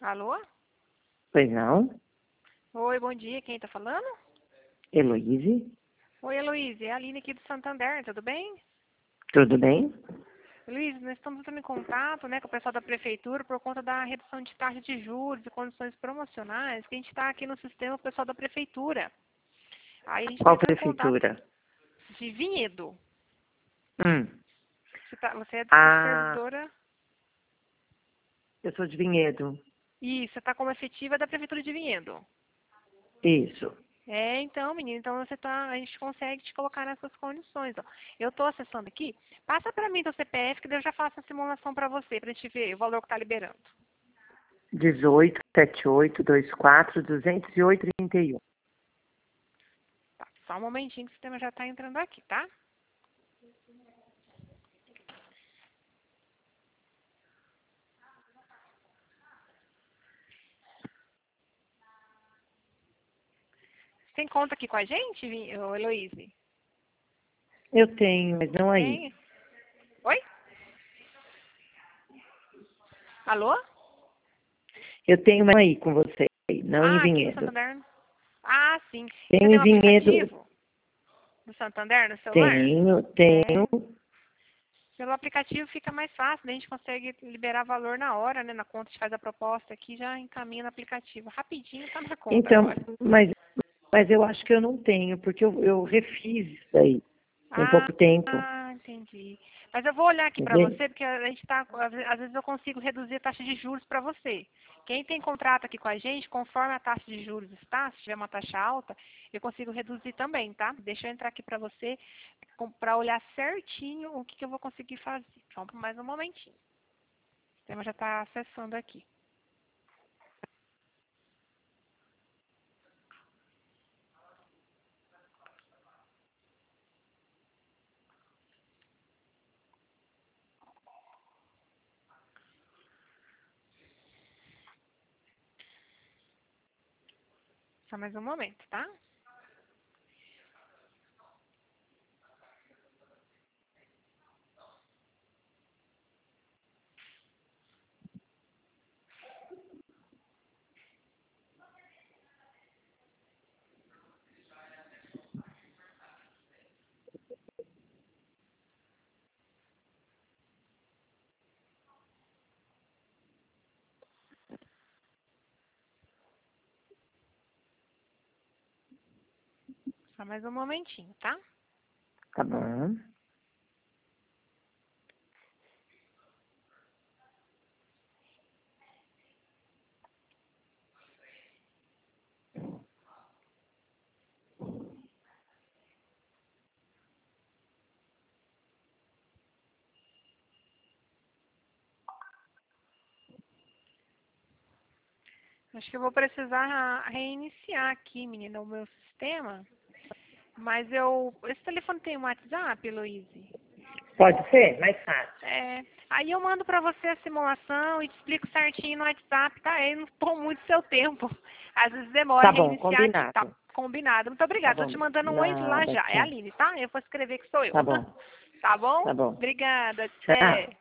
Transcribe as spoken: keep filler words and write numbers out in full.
Alô? Pois não? Oi, bom dia. Quem tá falando? Heloíse? Oi, Heloíse. É a Aline aqui do Santander, tudo bem? Tudo bem? Heloíse, nós estamos entrando em contato, né, com o pessoal da prefeitura por conta da redução de taxa de juros e condições promocionais que a gente está aqui no sistema, o pessoal da prefeitura. Aí a gente está Qual entrando em contato prefeitura? de Vinhedo. Hum. Você, tá, você é a Ah, servidora? eu sou de Vinhedo. Isso, você está como efetiva da prefeitura de Vinhedo. Isso. É, então, menina, então você tá, a gente consegue te colocar nessas condições. Ó. Eu estou acessando aqui. Passa para mim teu C P F que daí eu já faço a simulação para você, para a gente ver o valor que está liberando. dezoito, setenta e oito, vinte e quatro, duzentos e oito, trinta e um. Tá, só um momentinho que o sistema já está entrando aqui, tá? Você tem conta aqui com a gente, Vi- ô, Heloíse? Eu tenho, mas não aí. Tem? Oi? Alô? Eu tenho uma aí com você, não em Ah, aqui no Vinhedo. Santander. Ah, sim. Você Tenho tem em um Vinhedo, aplicativo do Santander no celular? tenho, É. tenho. Pelo aplicativo fica mais fácil, daí a gente consegue liberar valor na hora, né? Na conta, a gente faz a proposta aqui, já encaminha no aplicativo. Rapidinho tá na conta Então, agora. mas, mas eu acho que eu não tenho, porque eu, eu refiz isso daí. Tem Ah, pouco tempo. ah, entendi. Mas eu vou olhar aqui pra Entendeu? você, porque a gente tá, às ve- às vezes eu consigo reduzir a taxa de juros pra você. Quem tem contrato aqui com a gente, conforme a taxa de juros está, se tiver uma taxa alta, eu consigo reduzir também, tá? Deixa eu entrar aqui pra você, com- pra olhar certinho o que, que eu vou conseguir fazer. Vamos por mais um momentinho. O sistema já tá acessando aqui. Só mais um momento, tá? Só mais um momentinho, tá? Tá bom. Acho que eu vou precisar reiniciar aqui, menina, o meu sistema. Mas eu... Esse telefone tem um WhatsApp, Heloíse? Pode ser? Mais fácil. É. Aí eu mando pra você a simulação e te explico certinho no WhatsApp, tá? Eu não tomo muito seu tempo. Às vezes demora Tá a bom, reiniciar aqui, tá? combinado. Combinado. Muito Tá obrigada. Tô bom. te mandando um oi de lá Nada, já. É a tchau. Aline, tá? Eu vou escrever que sou eu. Tá bom, Tá bom? tá bom. Obrigada. Tchau. Até.